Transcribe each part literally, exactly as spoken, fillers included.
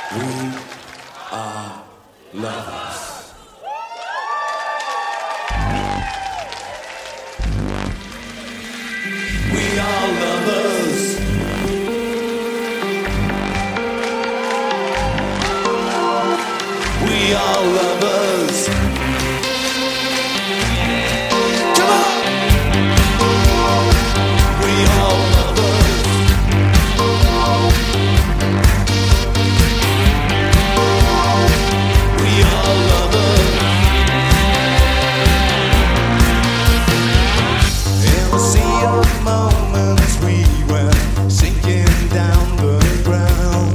We are lovers. We are lovers. We are lovers. Come on! We are lovers. We are lovers. In a sea of moments we went sinking down the ground.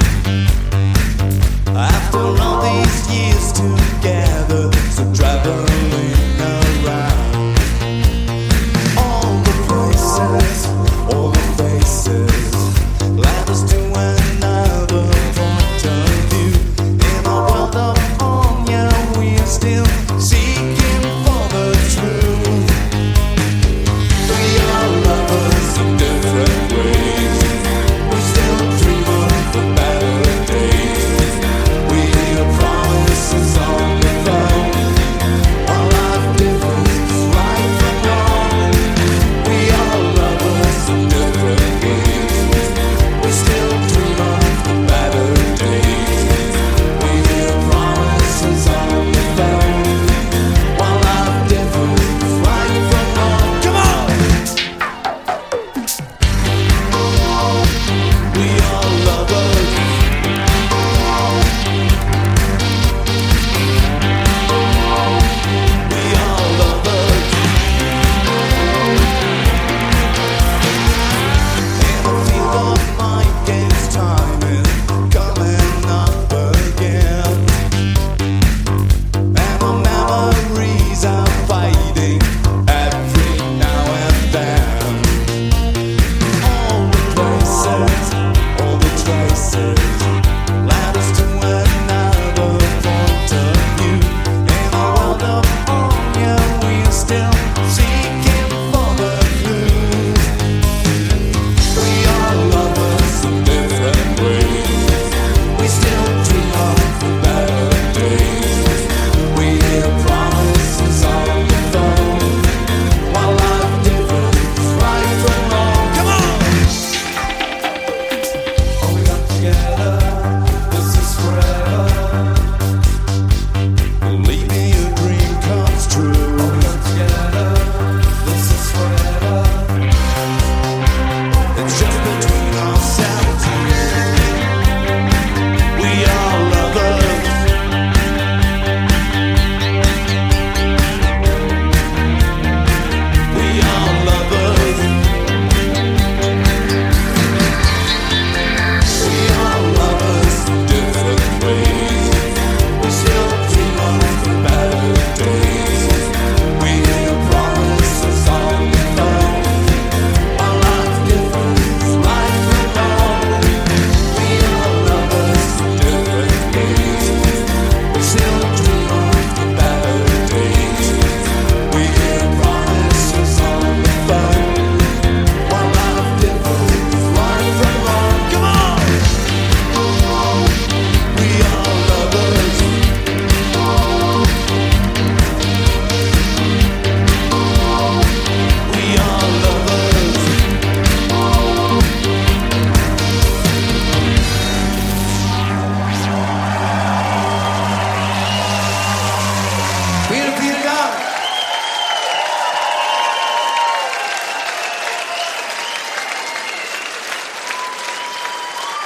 After all these years together, so traveling around all the places, all the faces, led us to another point of view. In a world of Anya, we're still seeking for the truth. We are lovers in different ways. We still dream of the better days. We hear promises on the phone. Our life differs right from wrong. We are lovers in different ways. We still dream of the better days. We hear promises on the phone. Our life differs right from wrong. Come on! We are lovers. We are lovers. In a field of mind games, time is coming up again, and the memories are fading every now and then. All the places, all the traces,